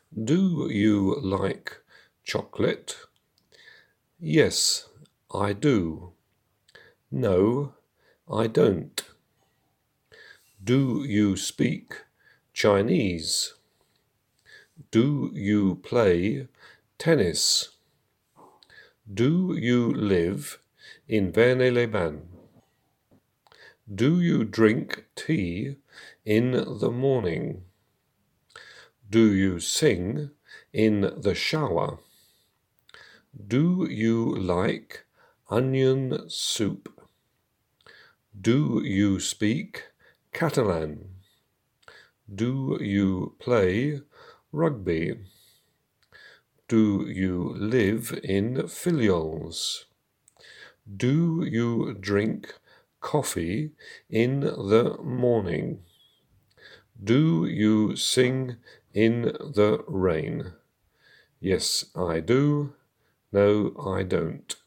Do you like chocolate? Yes, I do. No, I don't. Do you speak Chinese? Do you play tennis? Do you live in Verney-les-Bains? Do you drink tea in the morning? Do you sing in the shower? Do you like onion soup? Do you speak Catalan? Do you play rugby? Do you live in filials? Do you drink coffee in the morning? Do you sing in the rain? Yes, I do. No, I don't.